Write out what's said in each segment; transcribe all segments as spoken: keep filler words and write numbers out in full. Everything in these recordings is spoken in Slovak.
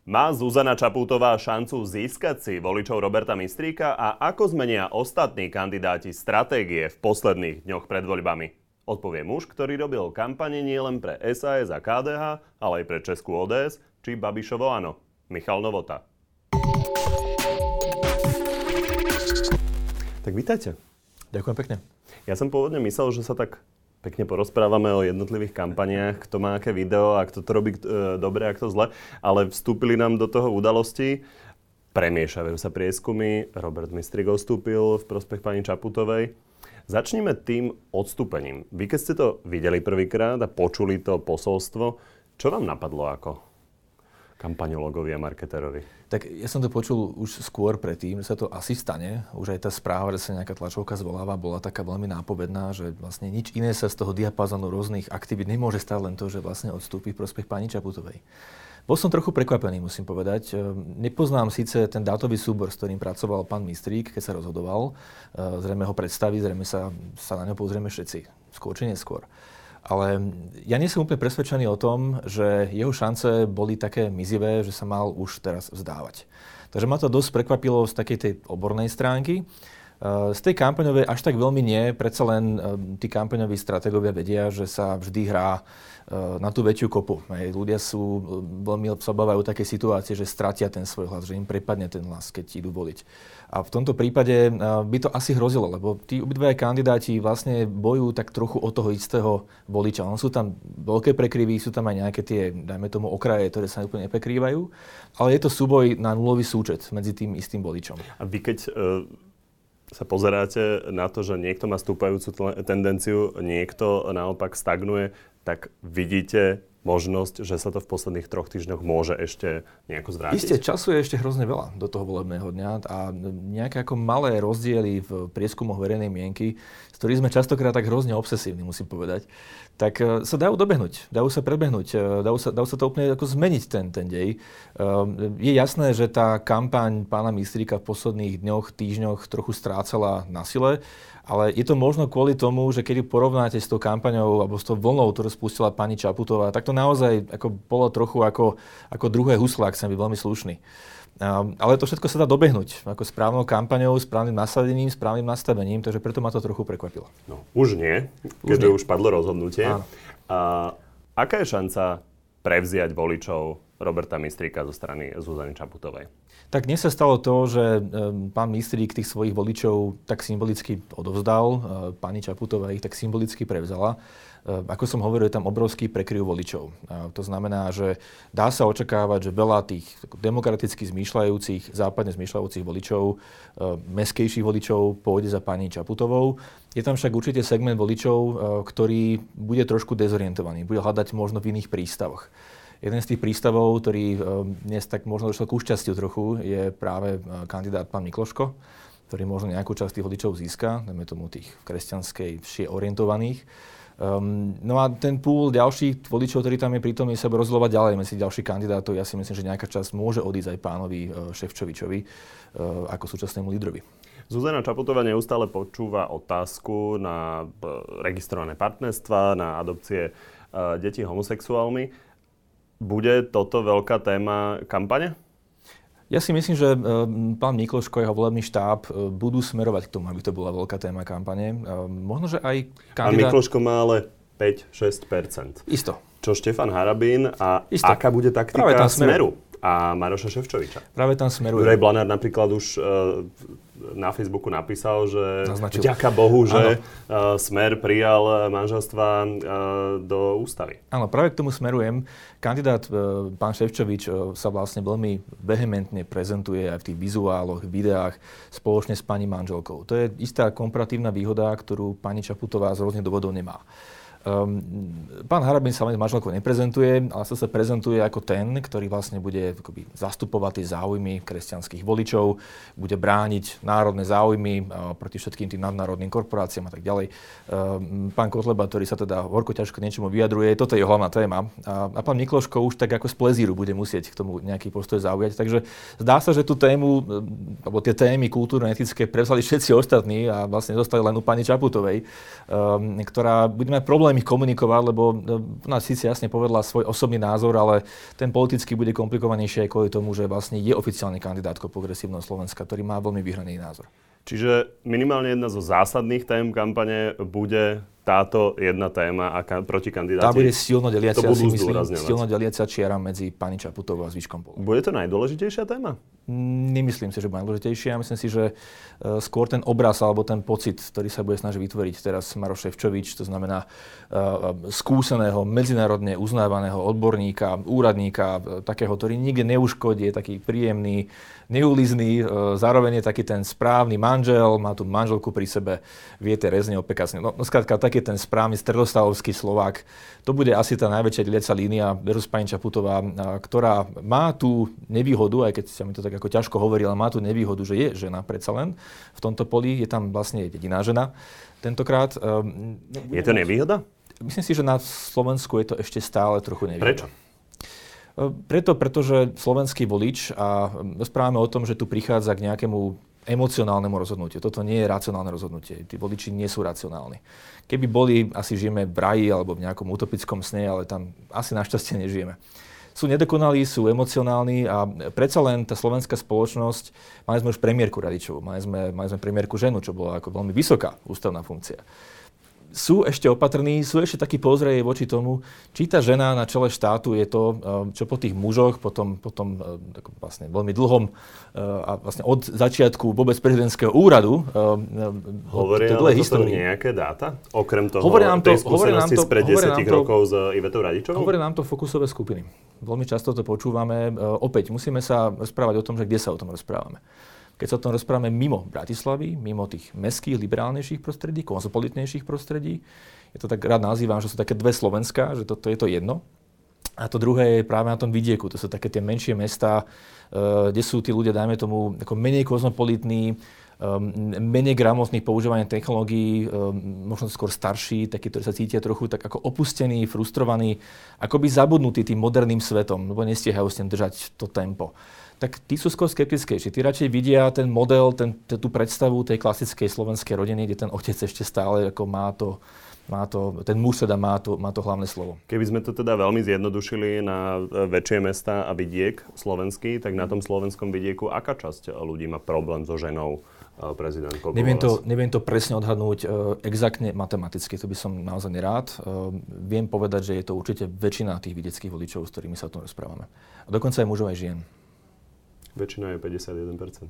Má Zuzana Čaputová šancu získať si voličov Roberta Mistríka a ako zmenia ostatní kandidáti stratégie v posledných dňoch pred voľbami? Odpovie muž, ktorý robil kampane nielen pre es a es a ká dé há, ale aj pre Českú ó dé es či Babišovo Áno. Michal Novota. Tak vítajte. Ďakujem pekne. Ja som pôvodne myslel, že sa tak pekne porozprávame o jednotlivých kampaniách, kto má aké video a kto to robí e, dobre a kto zle, ale vstúpili nám do toho udalosti, premiešavajú sa prieskumy, Robert Mistrík odstúpil v prospech pani Čaputovej. Začnime tým odstúpením. Vy keď ste to videli prvýkrát a počuli to posolstvo, čo vám napadlo ako kampaňológovi a marketérovi? Tak ja som to počul už skôr predtým, že sa to asi stane. Už aj tá správa, že sa nejaká tlačovka zvoláva, bola taká veľmi nápovedná, že vlastne nič iné sa z toho diapazonu rôznych aktivít nemôže stať, len to, že vlastne odstúpi v prospech pani Čaputovej. Bol som trochu prekvapený, musím povedať. Nepoznám síce ten dátový súbor, s ktorým pracoval pán Mistrík, keď sa rozhodoval. Zrejme ho predstaví, zrejme sa, sa na ňo pozrieme všetci. Skôr či neskôr. Ale ja nie som úplne presvedčený o tom, že jeho šance boli také mizivé, že sa mal už teraz vzdávať. Takže ma to dosť prekvapilo z takej tej odbornej stránky. Z tej kampaňovej až tak veľmi nie, predsa len tí kampaňoví stratégovia vedia, že sa vždy hrá na tú väčšiu kopu. Hej. Ľudia sú veľmi sa obávajú také situácie, že stratia ten svoj hlas, že im prepadne ten hlas, keď idú voliť. A v tomto prípade by to asi hrozilo, lebo tí obidvaja kandidáti vlastne bojujú tak trochu od toho istého voliča. On sú tam veľké prekryvy, sú tam aj nejaké tie, dajme tomu, okraje, ktoré sa úplne neprekrývajú, ale je to súboj na nulový súčet medzi tým istým voličom. A vy keď uh... sa pozeráte na to, že niekto má stúpajúcu tendenciu, niekto naopak stagnuje, tak vidíte možnosť, že sa to v posledných troch týždňoch môže ešte nejako zvrátiť? Isté, času je ešte hrozne veľa do toho volebného dňa a nejaké ako malé rozdiely v prieskumoch verejnej mienky, s ktorými sme častokrát tak hrozne obsesívni, musím povedať, tak sa dajú dobehnúť, dajú sa prebehnúť, dajú sa, dajú sa to úplne ako zmeniť ten, ten dej. Je jasné, že tá kampaň pána Mistríka v posledných dňoch, týždňoch trochu strácala na sile, ale je to možno kvôli tomu, že keď ju porovnáte s tou kampaňou alebo s tou vlnou, ktorú spustila pani Čaputová, tak to naozaj ako bolo trochu ako, ako druhé husle, ak chcem byť veľmi slušný. Um, ale to všetko sa dá dobehnúť ako správnou kampaňou, správnym nasadením, správnym nastavením, takže preto ma to trochu prekvapilo. No, už nie, keďže už, už padlo rozhodnutie. A aká je šanca prevziať voličov Roberta Mistríka zo strany Zuzany Čaputovej? Tak dnes sa stalo to, že e, pán Mistrík tých svojich voličov tak symbolicky odovzdal, e, pani Čaputová ich tak symbolicky prevzala. E, ako som hovoril, je tam obrovský prekryv voličov. E, to znamená, že dá sa očakávať, že veľa tých demokraticky zmýšľajúcich, západne zmýšľajúcich voličov, e, mestskejších voličov pôjde za pani Čaputovou. Je tam však určite segment voličov, e, ktorý bude trošku dezorientovaný, bude hľadať možno v iných prístavoch. Jeden z tých prístavov, ktorý dnes tak možno došiel ku šťastiu trochu, je práve kandidát pán Mikloško, ktorý možno nejakú časť tých voličov získa, dajme tomu tých kresťanskejšie orientovaných. Um, no a ten púl ďalších voličov, ktorý tam je prítomný, sa bude rozdielovať ďalej medzi ďalších kandidátov. Ja si myslím, že nejaká časť môže odísť aj pánovi uh, Šefčovičovi uh, ako súčasnému lídrovi. Zuzana Čaputová neustále počúva otázku na uh, registrované partnerstvá, na adopcie uh, detí homosexuálmi. Bude toto veľká téma kampane? Ja si myslím, že pán Mikloško a jeho volebný štáb budú smerovať k tomu, aby to bola veľká téma kampane. Možno, že aj kandidát... Pán Mikloško má ale päť až šesť percent. Isto. Čo Štefan Harabín a Isto. Aká bude taktika Smeru a Maroša Šefčoviča? Práve tam smeruje. Juraj Blanár napríklad už uh, na Facebooku napísal, že naznačil. Vďaka Bohu, že uh, Smer prijal manželstva uh, do ústavy. Áno, práve k tomu smerujem. Kandidát uh, pán Šefčovič uh, sa vlastne veľmi vehementne prezentuje aj v tých vizuáloch, videách spoločne s pani manželkou. To je istá komparatívna výhoda, ktorú pani Čaputová z rôznych dôvodov nemá. Um, pán Harabín sa len s manželkou neprezentuje, ale sa sa prezentuje ako ten, ktorý vlastne bude akoby zastupovať tie záujmy kresťanských voličov, bude brániť národné záujmy uh, proti všetkým tým nadnárodným korporáciám a tak ďalej. Um, pán Kotleba, ktorý sa teda horko ťažko niečomu vyjadruje, toto je hlavná téma. A, a pán Mikloško už tak ako z plezíru bude musieť k tomu nejaký postoj zaujať. Takže zdá sa, že tú tému, alebo tie témy kultúrno-etické prevzali všetci ostatní a vlastne zostali len u pani Čaputovej, um, ktorá bude mať problém problém ich komunikovať, lebo ona síce jasne povedala svoj osobný názor, ale ten politicky bude komplikovanejší aj kvôli tomu, že vlastne je oficiálny kandidátkou Progresívneho Slovenska, ktorý má veľmi vyhraný názor. Čiže minimálne jedna zo zásadných tém kampane bude táto jedna téma a ka- proti kandidáti. Tá bude silno deliacia, to budú si myslím, silno zdôrazňovať. deliacia čiara medzi pani Čaputovou a zvyškom Polu. Bude to najdôležitejšia téma? Nemyslím si, že bude najdôležitejšia. Myslím si, že uh, skôr ten obraz alebo ten pocit, ktorý sa bude snažiť vytvoriť teraz Maroš Šefčovič, to znamená uh, skúseného, medzinárodne uznávaného odborníka, úradníka, uh, takého, ktorý nikde neuškodí, je taký príjemný, neulizný, uh, zároveň je taký ten správny manžel, má tu manželku pri sebe, viete rezne opekať. No, no skrátka, taký ten správny stredostavovský Slovák. To bude asi tá najväčšia deliaca línia versus pani Čaputová, ktorá má tú nevýhodu, aj keď sa mi to tak ako ťažko hovorí, ale má tú nevýhodu, že je žena predsa len v tomto poli, je tam vlastne jediná žena tentokrát. Je to nevýhoda? Myslím si, že na Slovensku je to ešte stále trochu nevýhoda. Prečo? Preto, pretože slovenský volič, a rozprávame o tom, že tu prichádza k nejakému emocionálnemu rozhodnutiu. Toto nie je racionálne rozhodnutie. Tí voliči nie sú racionálni. Keby boli, asi žijeme v raji alebo v nejakom utopickom sne, ale tam asi našťastie nežijeme. Sú nedokonalí, sú emocionálni a predsa len tá slovenská spoločnosť, mali sme už premiérku Radičovú, mali sme, mali sme premiérku ženu, čo bola ako veľmi vysoká ústavná funkcia. Sú ešte opatrní, sú ešte takí pozreje voči tomu, či tá žena na čele štátu je to, čo po tých mužoch, potom, potom vlastne veľmi dlhom a vlastne od začiatku vôbec prezidentského úradu. Hovoria nám toto nejaké dáta? Okrem toho, nám to, tej skúsenosti to, spred desať rokov s Ivetou Radičovou? Hovoria nám to fokusové skupiny. Veľmi často to počúvame. Opäť musíme sa rozprávať o tom, že kde sa o tom rozprávame. Keď sa o tom rozprávame mimo Bratislavy, mimo tých mestských, liberálnejších prostredí, kozmopolitnejších prostredí, je to tak rád nazývam, že sú také dve Slovenska, že toto je to jedno. A to druhé je práve na tom vidieku. To sú také tie menšie mestá, uh, kde sú tí ľudia, dajme tomu, ako menej kozmopolitní, um, menej gramotných používania technológií, um, možno skôr starší, takí, ktorí sa cítia trochu tak ako opustení, frustrovaní, akoby zabudnutí tým moderným svetom, lebo nestiehajú s tým držať to tempo. Tak tí sú skôr skeptickejší. Tí radšej vidia ten model, ten, tú predstavu tej klasickej slovenskej rodiny, kde ten otec ešte stále ako má to, má to, ten muž teda má to, má to hlavné slovo. Keby sme to teda veľmi zjednodušili na väčšie mestá a vidiek slovenský, tak na tom slovenskom vidieku aká časť ľudí má problém so ženou prezidentkou? Neviem to, neviem to presne odhadnúť uh, exaktne matematicky, to by som naozaj nerád. Uh, viem povedať, že je to určite väčšina tých vidieckých voličov, s ktorými sa o tom rozprávame. A dokonca aj mužov, aj žien. Väčšina je päťdesiatjeden percent.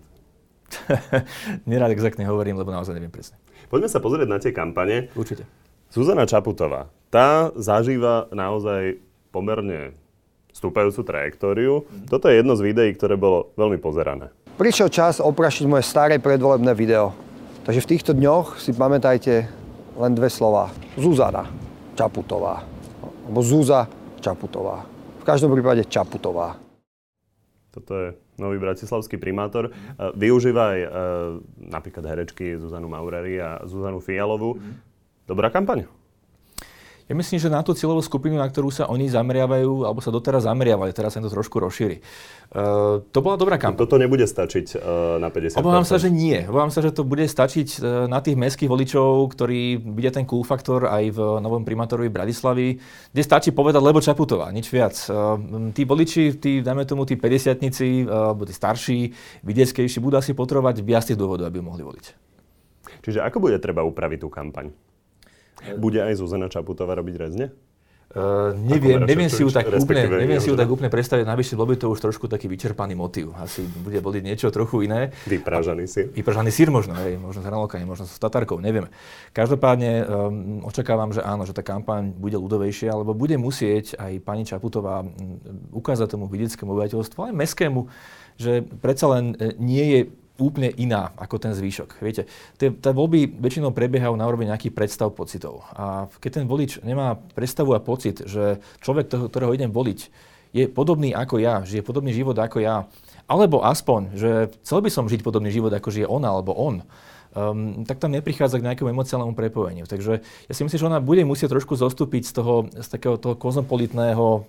Nerád exaktne hovorím, lebo naozaj neviem presne. Poďme sa pozrieť na tie kampane. Určite. Zuzana Čaputová, tá zažíva naozaj pomerne stúpajúcu trajektóriu. Mm. Toto je jedno z videí, ktoré bolo veľmi pozerané. Prišiel čas oprašiť moje staré predvolebné video. Takže v týchto dňoch si pamätajte len dve slová. Zuzana Čaputová. Alebo Zúza Čaputová. V každom prípade Čaputová. Toto je nový bratislavský primátor. Využíva aj napríklad herečky Zuzanu Maureri a Zuzanu Fialovú. Dobrá kampaň? Ja myslím, že na tú cieľovú skupinu, na ktorú sa oni zameriavajú, alebo sa doteraz zameriavali, teraz sa to trošku rozšíri. Uh, to bola dobrá kampaň. Toto nebude stačiť uh, na päťdesiat percent. Obávam sa, že nie. Obávam sa, že to bude stačiť uh, na tých mestských voličov, ktorí vidia ten cool faktor aj v novom primátorovi Bratislavy, kde stačí povedať Lebo Čaputová, nič viac. Uh, tí voliči, tí, dajme tomu, tí päťdesiatnici, uh, alebo tí starší, vidieckejší, budú asi potrebovať viac tých dôvodov, aby mohli voliť. Čiže ako bude treba upraviť tú kampaň? Bude aj Zuzana Čaputová robiť rezne? Uh, neviem, neviem si ju tak úplne, neviem si ju tak úplne predstaviť. Navyše, bol by to už trošku taký vyčerpaný motív. Asi bude voliť niečo trochu iné. Vypražaný sír. Vypražaný sír možno, hej, možno s hranolkami, možno s tatarkou, nevieme. Každopádne um, očakávam, že áno, že tá kampaň bude ľudovejšia, lebo bude musieť aj pani Čaputová um, ukázať tomu vidieckému obyvateľstvu, ale mestskému, že predsa len e, nie je úplne iná ako ten zvýšok. Viete, tie, tie voľby väčšinou prebiehajú na úrovni nejakých predstav, pocitov. A keď ten volič nemá predstavu a pocit, že človek, ktorého idem voliť, je podobný ako ja, žije podobný život ako ja, alebo aspoň, že chcel by som žiť podobný život, ako žije ona alebo on, um, tak tam neprichádza k nejakému emocionálnemu prepojeniu. Takže ja si myslím, že ona bude musieť trošku zostúpiť z toho, z takého toho kozmopolitného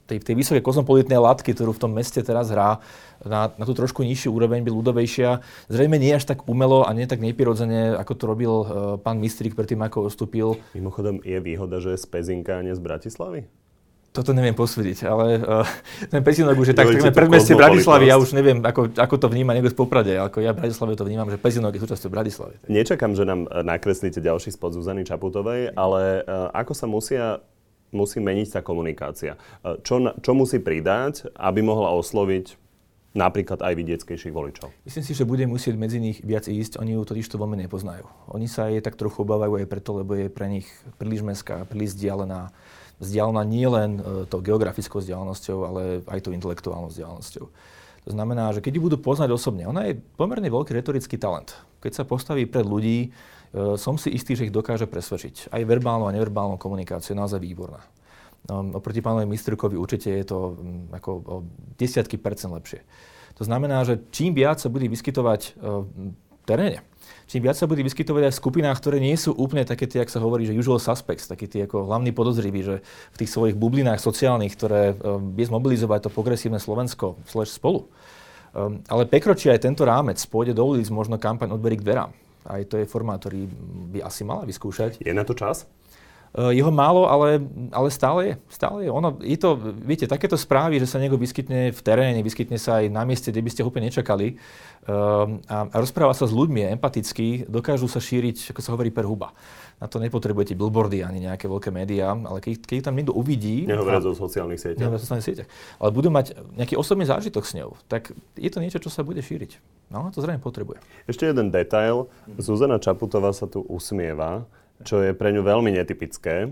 tej, tej vysokej kozmopolitnej látky, ktorú v tom meste teraz hrá, na, na tú trošku nižšiu úroveň, byť ľudovejšia. Zrejme nie až tak umelo a nie tak neprirodzene, ako to robil uh, pán Mistrík predtým, ako odstúpil. Mimochodom, je výhoda, že je z Pezinka a nie z Bratislavy? Toto neviem posúdiť, ale uh, ten Pezinok už je tak takmer predmestie Bratislavy, ja už neviem, ako, ako to vníma niekto z Poprade, ako ja v Bratislave to vnímam, že Pezinok je súčasťou Bratislavy. Nečakám, že nám nakreslíte ďalší spod Zuzany Čaputovej, ale uh, ako sa musia, musí meniť tá komunikácia? Uh, čo, čo musí pridať, aby mohla osloviť napríklad aj vidieckejších voličov? Myslím si, že bude musieť medzi nich viac ísť, oni ju totiž to veľmi nepoznajú. Oni sa jej tak trochu obávajú aj preto, lebo je pre nich príliš mestská, príliš vzdialená. Vzdialená nie len e, tou geografickou vzdialenosťou, ale aj tou intelektuálnou vzdialenosťou. To znamená, že keď ju budú poznať osobne, ona je pomerne veľký retorický talent. Keď sa postaví pred ľudí, e, som si istý, že ich dokáže presvedčiť. Aj verbálnou a neverbálnou komunikáciou je naozaj výborná. Um, oproti pánovi Mistrikovi určite je to um, ako o desiatky percent lepšie. To znamená, že čím viac sa bude vyskytovať uh, v teréne, čím viac sa bude vyskytovať aj v skupinách, ktoré nie sú úplne také tie, ak sa hovorí, že usual suspects, takí tí ako hlavní podozriví, že v tých svojich bublinách sociálnych, ktoré um, vie zmobilizovať to progresívne Slovensko slash spolu. Um, ale prekročí aj tento rámec, pôjde do ulic možno kampaň od dverí k dverám. Aj to je formát, ktorý by asi mala vyskúšať. Je na to čas? Jeho málo, ale, ale stále je. Stále je. Ono, je to, viete, takéto správy, že sa niekto vyskytne v teréne, vyskytne sa aj na mieste, kde by ste ho úplne nečakali um, a, a rozpráva sa s ľuďmi empaticky, dokážu sa šíriť, ako sa hovorí, per huba. Na to nepotrebujete billboardy ani nejaké veľké médiá, ale keď, keď tam niekto uvidí... Nehovoriac o sociálnych sieťach. Nehovoriac o sociálnych sieťach. Ale budú mať nejaký osobný zážitok s ňou, tak je to niečo, čo sa bude šíriť. No, to zrejme potrebuje. Ešte jeden detail. Zuzana Čaputová sa tu usmieva, čo je pre ňu veľmi netypické.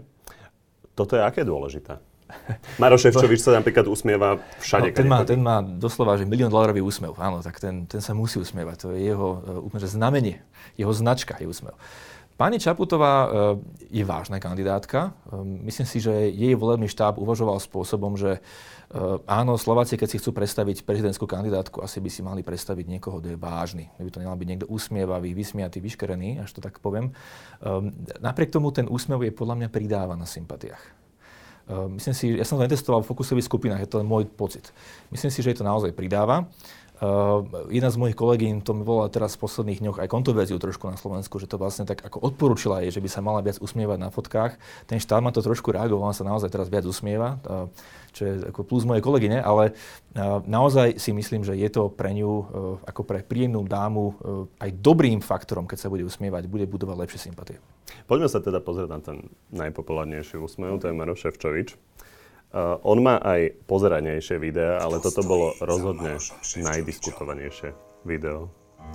Toto je aké dôležité? Maroš Šefčovič sa napríklad usmieva všade. No, ten, má, ten má doslova, že milión dolarový úsmev. Áno, tak ten, ten sa musí usmievať. To je jeho uh, úplne znamenie, jeho značka je úsmev. Pani Čaputová uh, je vážna kandidátka. Uh, myslím si, že jej volebný štáb uvažoval spôsobom, že uh, áno, Slováci, keď si chcú predstaviť prezidentskú kandidátku, asi by si mali predstaviť niekoho, kto je vážny. By to nemal byť niekto usmievavý, vysmiatý, vyškerený, až to tak poviem. Um, napriek tomu ten úsmev je podľa mňa pridáva na sympatiách. Uh, myslím si, ja som to netestoval v fokusových skupinách, je to len môj pocit. Myslím si, že je to naozaj pridáva. Uh, jedna z mojich kolegyň to mi volala teraz v posledných dňoch aj kontroverziu trošku na Slovensku, že to vlastne tak ako odporúčila jej, že by sa mala viac usmievať na fotkách. Ten štát ma to trošku reagoval, on sa naozaj teraz viac usmieva, uh, čo je ako plus mojej kolegyne, ale uh, naozaj si myslím, že je to pre ňu uh, ako pre príjemnú dámu uh, aj dobrým faktorom, keď sa bude usmievať, bude budovať lepšie sympatie. Poďme sa teda pozrieť na ten najpopulárnejší úsmev, to je Maroš Šefčovič. Uh, on má aj pozeranejšie videá, ale toto bolo rozhodne najdiskutovanejšie video.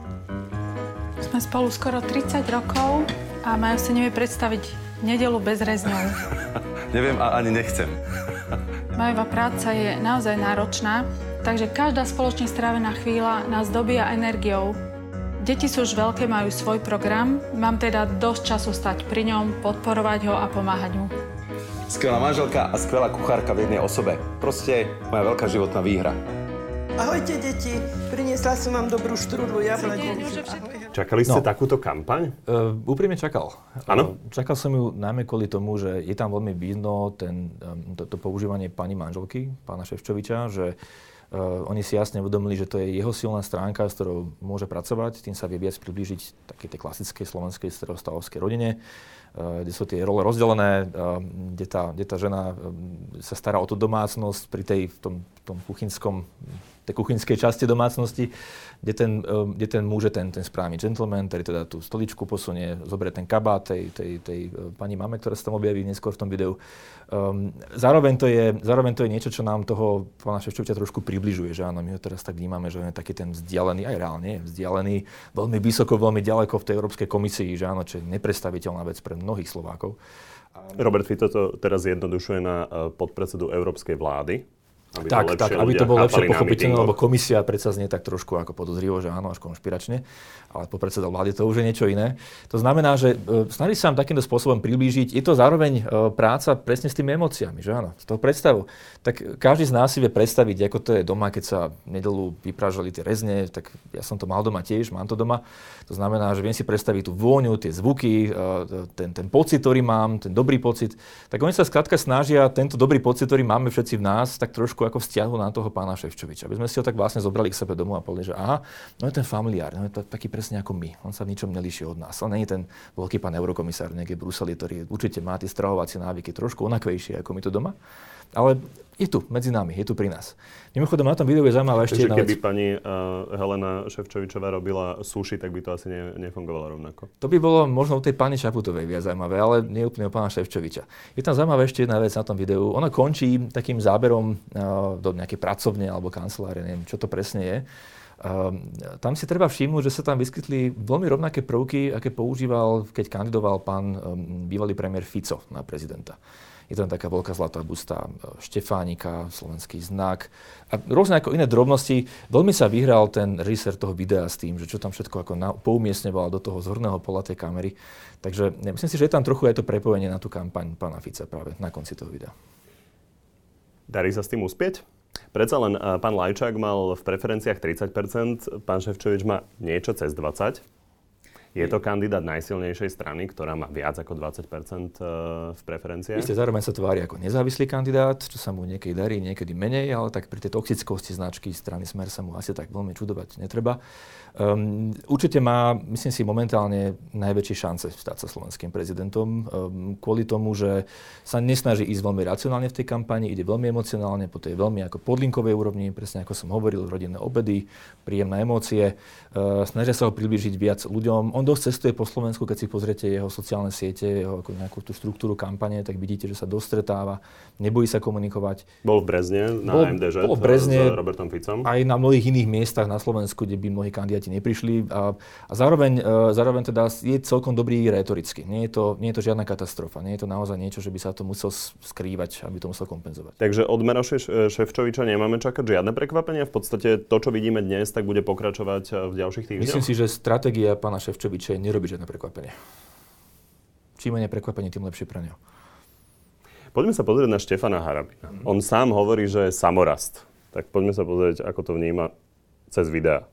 Sme spolu skoro tridsať rokov a Majo si nevie predstaviť nedeľu bez rezňov. Neviem a ani nechcem. Majová práca je naozaj náročná, takže každá spoločne strávená chvíľa nás dobíja energiou. Deti sú už veľké, majú svoj program, mám teda dosť času stať pri ňom, podporovať ho a pomáhať mu. Skvelá manželka a skvelá kuchárka v jednej osobe. Proste moja veľká životná výhra. Ahojte, deti. Priniesla som vám dobrú štrúdlu jablek. Čakali ste No. takúto kampaň? Uh, úprimne čakal. Áno? Uh, čakal som ju najmä kvôli tomu, že je tam veľmi vidno ten, um, to, to používanie pani manželky, pána Šefčoviča, že uh, oni si jasne uvedomili, že to je jeho silná stránka, s ktorou môže pracovať, tým sa vie viac priblížiť takej tej klasickej slovenskej starostavovskej rodine, uh, kde sú tie role rozdelené, uh, kde, tá, kde tá žena um, sa stará o tú domácnosť pri tej, v tom, tom kuchynskom, tej kuchynskej časti domácnosti, kde ten, um, kde ten muž je ten, ten správny gentleman, ktorý teda tú stoličku posunie, zoberie ten kabát tej, tej, tej uh, pani mame, ktorá sa tam objaví neskôr v tom videu. Um, zároveň, to je, zároveň to je niečo, čo nám toho pána Šefčoviča trošku približuje, že áno, my ho teraz tak vnímame, že on je taký ten vzdialený, aj reálne vzdialený, veľmi vysoko, veľmi ďaleko v tej Európskej komisii, že áno, čo je nepredstaviteľná vec pre mnohých Slovákov. Robert Fico to teraz zjednodušuje na podpredsedu Európskej vlády. Aby tak, to tak, aby to bolo lepšie pochopiteľné, lebo mítingoch. komisia predsa znie tak trošku ako podozrivo, že áno, až konšpiračne, ale po predseda vlády to už je niečo iné. To znamená, že e, snaží sa vám takýmto spôsobom priblížiť. Je to zároveň e, práca presne s tými emóciami, že áno, z toho predstavu. Tak každý z nás si vie predstaviť, ako to je doma, keď sa v nedeľu vyprážali tie rezne, tak ja som to mal doma tiež, mám to doma. To znamená, že viem si predstaviť tú vôňu, tie zvuky, e, ten, ten pocit, ktorý mám, ten dobrý pocit. Tak oni sa skrátka snažia tento dobrý pocit, ktorý máme všetci v nás, tak trošku ako vzťahu na toho pána Šefčoviča. Aby sme si ho tak vlastne zobrali k sebe domov a povedali, že aha, no je ten familiár, no je to taký presne ako my. On sa v ničom nelíši od nás. On nie je ten veľký pán eurokomisár niekde v Bruseli, ktorý určite má tie stravovacie návyky trošku onakvejšie ako my tu doma. Ale je tu, medzi nami, je tu pri nás. Mimochodom, na tom videu je zaujímavá ešte jedna vec. Keby pani uh, Helena Šefčovičová robila sushi, tak by to asi ne, nefungovalo rovnako. To by bolo možno u tej pani Čaputovej viac zaujímavé, ale nie úplne u pána Šefčoviča. Je tam zaujímavá ešte jedna vec na tom videu. Ona končí takým záberom uh, do nejakej pracovne alebo kancelárie, neviem, čo to presne je. Uh, tam si treba všimnúť, že sa tam vyskytli veľmi rovnaké prvky, aké používal, keď kandidoval pán um, bývalý premiér Fico na prezidenta. Je tam taká veľká zlatá busta Štefánika, slovenský znak a rôzne ako iné drobnosti. Veľmi sa vyhral ten režisér toho videa s tým, že čo tam všetko ako na, poumiestňoval do toho zorného pola tej kamery. Takže ja myslím si, že je tam trochu aj to prepojenie na tú kampaň pána Fica práve na konci toho videa. Darí sa s tým uspieť? Predsa len uh, pán Lajčák mal v preferenciách tridsať percent, pán Šefčovič má niečo cez dvadsať percent. Je to kandidát najsilnejšej strany, ktorá má viac ako dvadsať percent v preferenciách? Isté, zároveň sa tvári ako nezávislý kandidát, čo sa mu niekedy darí, niekedy menej, ale tak pri tej toxickosti značky strany Smer sa mu asi tak veľmi čudovať netreba. Um, určite má, myslím si, momentálne najväčšie šance stať sa slovenským prezidentom. Um, kvôli tomu, že sa nesnaží ísť veľmi racionálne v tej kampani, ide veľmi emocionálne, po tej veľmi ako podlinkovej úrovni, presne ako som hovoril, rodinné obedy, príjemné emócie. Uh, snažia sa ho priblížiť viac ľuďom. On dosť cestuje po Slovensku, keď si pozriete jeho sociálne siete, jeho ako nejakú tú štruktúru kampane, tak vidíte, že sa dostretáva, nebojí sa komunikovať. Bol v Brezne na bol, em dé žé bol v Brezne, s Robertom Ficom. Aj na mnohých iných miestach na Slovensku, kde by mnohí kandidáti neprišli. A, a zároveň, zároveň teda je celkom dobrý rétoricky. Nie je, to, nie je to žiadna katastrofa. Nie je to naozaj niečo, že by sa to musel skrývať, aby to musel kompenzovať. Takže od Maroša Šefčoviča nemáme čakať žiadne prekvapenia. V podstate to, čo vidíme dnes, tak bude pokračovať v ďalších týždňoch. Myslím si, že stratégia pána Šefčoviča je nerobiť žiadne prekvapenie. Čím menej prekvapenie, tým lepšie pre neho. Poďme sa pozrieť na Štefana Harabina. Mm. On sám hovorí, že je samorast. Tak poďme sa pozrieť, ako to vníma cez videá.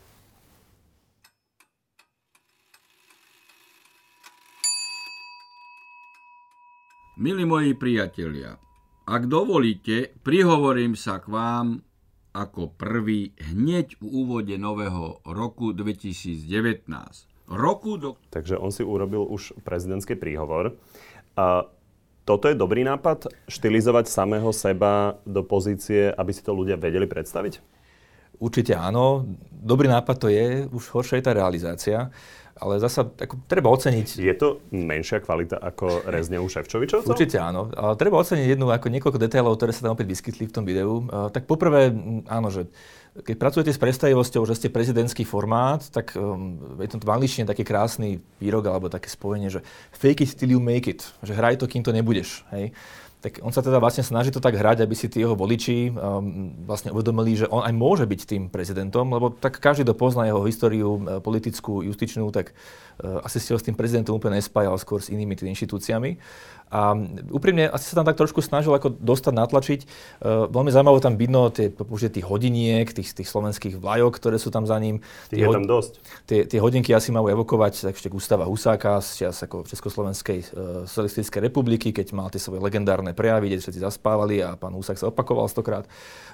Milí moji priatelia, ak dovolíte, prihovorím sa k vám ako prvý hneď v úvode nového roku dvetisícdevätnásť. Roku do... Takže on si urobil už prezidentský príhovor. A toto je dobrý nápad? Štilizovať samého seba do pozície, aby si to ľudia vedeli predstaviť? Určite áno. Dobrý nápad to je, už horšia je tá realizácia. Ale zasa ako, treba oceniť... Je to menšia kvalita ako rezne u Šefčovičovcov? Určite áno. Ale treba oceniť jednu, ako niekoľko detailov, ktoré sa tam opäť vyskytli v tom videu. Uh, tak poprvé, áno, že keď pracujete s predstavivosťou, že ste prezidentský formát, tak um, je to v angličtine taký krásny výrok alebo také spojenie, že fake it till you make it. Že hraj to, kým to nebudeš. Hej? Tak on sa teda vlastne snaží to tak hrať, aby si tí jeho voliči um, vlastne uvedomili, že on aj môže byť tým prezidentom, lebo tak každý, kto pozná jeho históriu uh, politickú, justičnú, tak uh, asi si ho s tým prezidentom úplne nespájal, skôr s inými tými inštitúciami. A úprimne asi sa tam tak trošku snažil ako dostať, natlačiť. Uh, veľmi zaujímavé tam vidno tie, tých hodiniek, tých, tých slovenských vlajok, ktoré sú tam za ním. Tie je tam dosť. Tie, tie hodinky asi majú evokovať ešte Gustáva Husáka z čias ako Československej uh, socialistickej republiky, keď mal tie svoje legendárne prejavy, kde všetci zaspávali a pán Husák sa opakoval stokrát.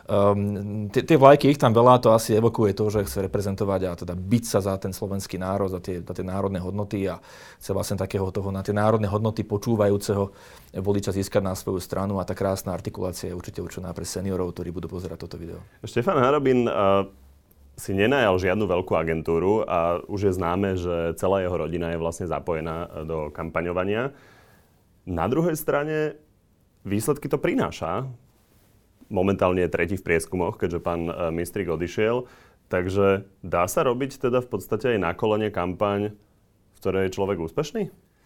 Um, tie, tie vlajky, ich tam veľa, to asi evokuje to, že chce reprezentovať a teda byť sa za ten slovenský národ, za tie, za tie národné hodnoty a chce vlastne takého toho na tie národné hodnoty počúvajúceho voliča získať na svoju stranu a tá krásna artikulácia je určite určená pre seniorov, ktorí budú pozerať toto video. Štefan Harabin uh, si nenajal žiadnu veľkú agentúru a už je známe, že celá jeho rodina je vlastne zapojená do kampaňovania. Na druhej strane výsledky to prináša. Momentálne je tretí v prieskumoch, keďže pán Mistrík odišiel. Takže dá sa robiť teda v podstate aj na kolene kampaň, v ktorej je človek úspešný?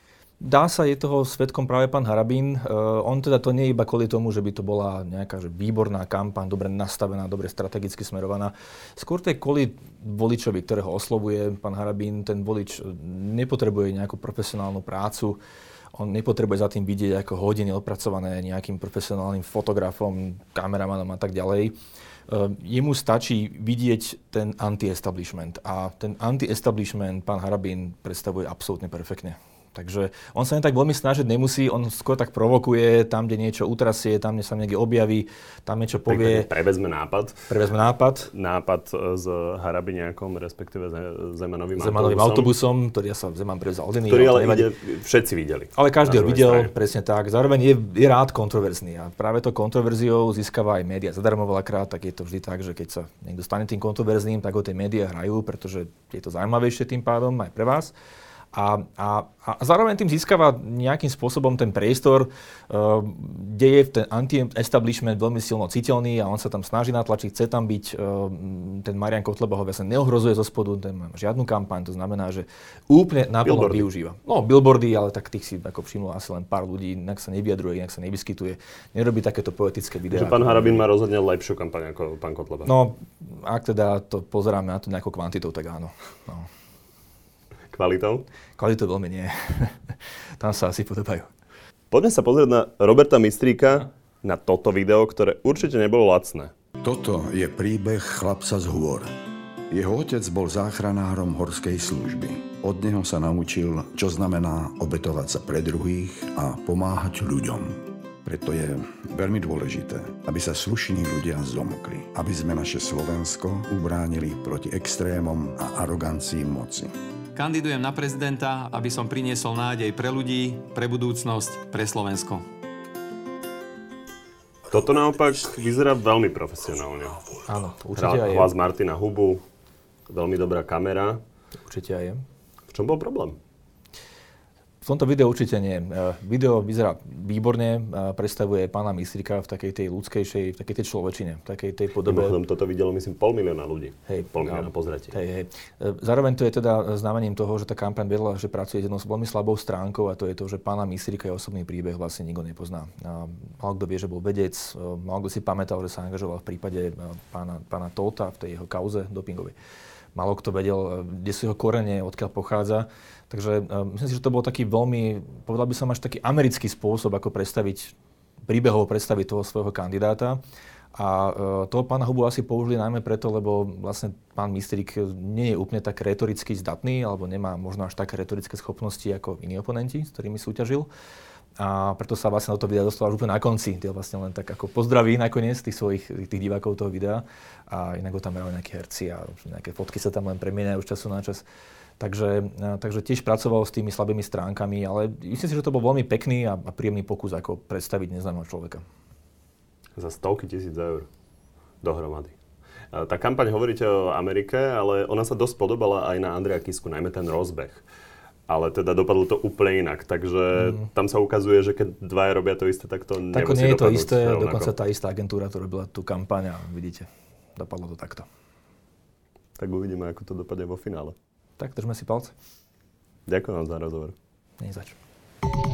Dá sa, je toho svedkom práve pán Harabín. Uh, on teda to nie je iba kvôli tomu, že by to bola nejaká že výborná kampaň, dobre nastavená, dobre strategicky smerovaná. Skôr to je kvôli voličovi, ktorého oslovuje pán Harabín. Ten volič nepotrebuje nejakú profesionálnu prácu. On nepotrebuje za tým vidieť ako hodiny odpracované nejakým profesionálnym fotografom, kameramanom a tak ďalej. Uh, jemu stačí vidieť ten anti-establishment. A ten anti-establishment pán Harabín predstavuje absolútne perfektne. Takže on sa len tak veľmi snažiť nemusí, on skôr tak provokuje, tam, kde niečo utrasie, tam, kde sa niekde objaví, tam niečo povie. Tak prevezme nápad. Prevezme nápad. Nápad s Harabiniakom, respektíve Zemanovým, Zemanovým autobusom, autobusom, ktorý ja sa Zeman prevzal od iných. Ktorý ale ide, všetci videli. Ale každý ho videl, strane. presne tak. Zároveň je, je rád kontroverzný a práve to kontroverziou získava aj médiá. Zadarmo veľakrát, tak je to vždy tak, že keď sa niekto stane tým kontroverzným, tak ho tie médiá hrajú, pretože je to zaujímavejšie tým pádom aj pre vás. A, a, a zároveň tým získava nejakým spôsobom ten priestor, uh, kde je ten anti-establishment veľmi silno citeľný a on sa tam snaží natlačiť, chce tam byť. Uh, ten Marian Kotleba ho vlastne neohrozuje zo spodu, ten má žiadnu kampaň, to znamená, že úplne naplno využíva. No, billboardy, ale tak tých si ako všimlo asi len pár ľudí, inak sa nevyjadruje, inak sa nevyskytuje, nerobí takéto poetické videá. Že pán Harabín má rozhodne lepšiu kampaň ako pán Kotleba. No, ak teda to pozeráme na to nejakou kvantitou, tak áno. No. Kvalitou? Kvalitou veľmi nie. Tam sa asi podobajú. Poďme sa pozrieť na Roberta Mistríka, na toto video, ktoré určite nebolo lacné. Toto je príbeh chlapca z hôr. Jeho otec bol záchranárom horskej služby. Od neho sa naučil, čo znamená obetovať sa pre druhých a pomáhať ľuďom. Preto je veľmi dôležité, aby sa slušní ľudia zomkli, aby sme naše Slovensko ubránili proti extrémom a arogancii moci. Kandidujem na prezidenta, aby som priniesol nádej pre ľudí, pre budúcnosť, pre Slovensko. Toto naopak vyzerá veľmi profesionálne. Áno, určite aj je. Hlas Martina Hubu, veľmi dobrá kamera. Určite aj je. V čom bol problém? V tomto videu určite nie. Video vyzerá výborne, predstavuje pána Mistríka v takej tej ľudskejšej, v takej tej človečine, v takej tej podobe. Mimochodom, toto videlo, myslím, pol milióna ľudí. Hej, pol milióna pozretí. Hej, hej. Zároveň to je teda znamením toho, že tá kampaň vedela, že pracuje s jednou veľmi slabou stránkou a to je to, že pána Mistríka je osobný príbeh vlastne nikto nepozná. Málo kto vie, že bol vedec, málo kto si pamätal, že sa angažoval v prípade pána, pána Tolta v tej jeho kauze dopingovej. Málo kto vedel, kde sú jeho korene, odkiaľ pochádza. Takže uh, myslím si, že to bol taký veľmi, povedal by som až taký americký spôsob, ako predstaviť, príbehovo predstaviť toho svojho kandidáta. A uh, toho pána Hubu asi použili najmä preto, lebo vlastne pán Mistrík nie je úplne tak retoricky zdatný, alebo nemá možno až také retorické schopnosti ako iní oponenti, s ktorými súťažil. A preto sa vlastne do toho videa dostal až úplne na konci. Tie vlastne len tak ako pozdraví nakoniec tých svojich tých divákov toho videa. A inak ho tam majú nejaké herci a nejaké fotky sa tam len premieňajú z času na čas. Takže, takže tiež pracoval s tými slabými stránkami, ale myslím si, že to bol veľmi pekný a, a príjemný pokus, ako predstaviť neznámeho človeka. Za stovky tisíc eur dohromady. Tá kampaň, hovoríte o Amerike, ale ona sa dosť podobala aj na Andreja Kisku, najmä ten rozbeh. Ale teda dopadlo to úplne inak, takže mm. tam sa ukazuje, že keď dvaja robia to isté, tak to nemusí dopadnúť. Tak nie je to isté, rovnako. Dokonca tá istá agentúra, ktorá robila tú kampaň a vidíte, dopadlo to takto. Tak uvidíme, ako to dopadne vo finále. Tak držme si palce. Ďakujem vám za rozhovor. Nie zač.